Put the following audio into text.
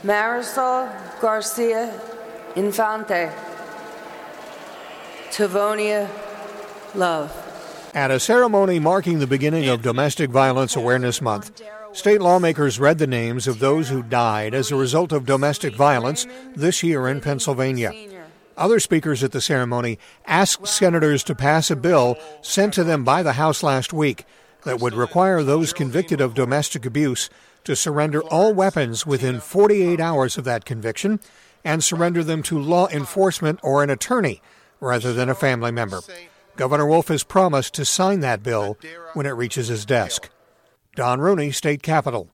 Marisol Garcia Infante, Tavonia Love. At a ceremony marking the beginning of Domestic Violence Awareness Month, state lawmakers read the names of those who died as a result of domestic violence this year in Pennsylvania. Other speakers at the ceremony asked senators to pass a bill sent to them by the House last week that would require those convicted of domestic abuse to surrender all weapons within 48 hours of that conviction and surrender them to law enforcement or an attorney rather than a family member. Governor Wolf has promised to sign that bill when it reaches his desk. Don Rooney, State Capitol.